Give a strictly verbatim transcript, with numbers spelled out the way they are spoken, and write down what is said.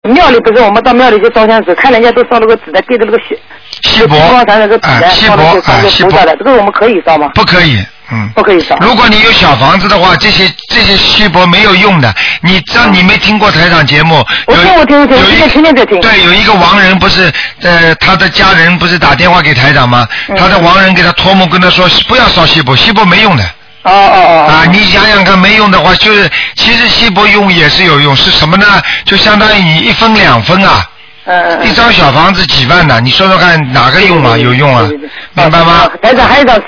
庙里不是我们到庙里去烧香时，看人家都烧了个纸的，对着那个锡锡箔， 啊，那个纸的， 锡箔啊，锡箔的，这个我们可以烧吗？ 不可以。嗯， 不可以烧。 如果你有小房子的话，这些这些锡箔没有用的。你知道你没听过台长节目？ 我听我听我听，我天天在听。 对，有一个亡人不是呃，他的家人不是打电话给台长吗？嗯、他的亡人给他托梦跟他说，不要烧锡箔，锡箔没用的。 哦哦哦。 啊，你想想看，没用的话，就是其实锡箔用也是有用，是什么呢？就相当于你一分两分啊。 嗯， 一张小房子几万呢？你说说看哪个用啊？有用啊？明白吗？ 台长还有一张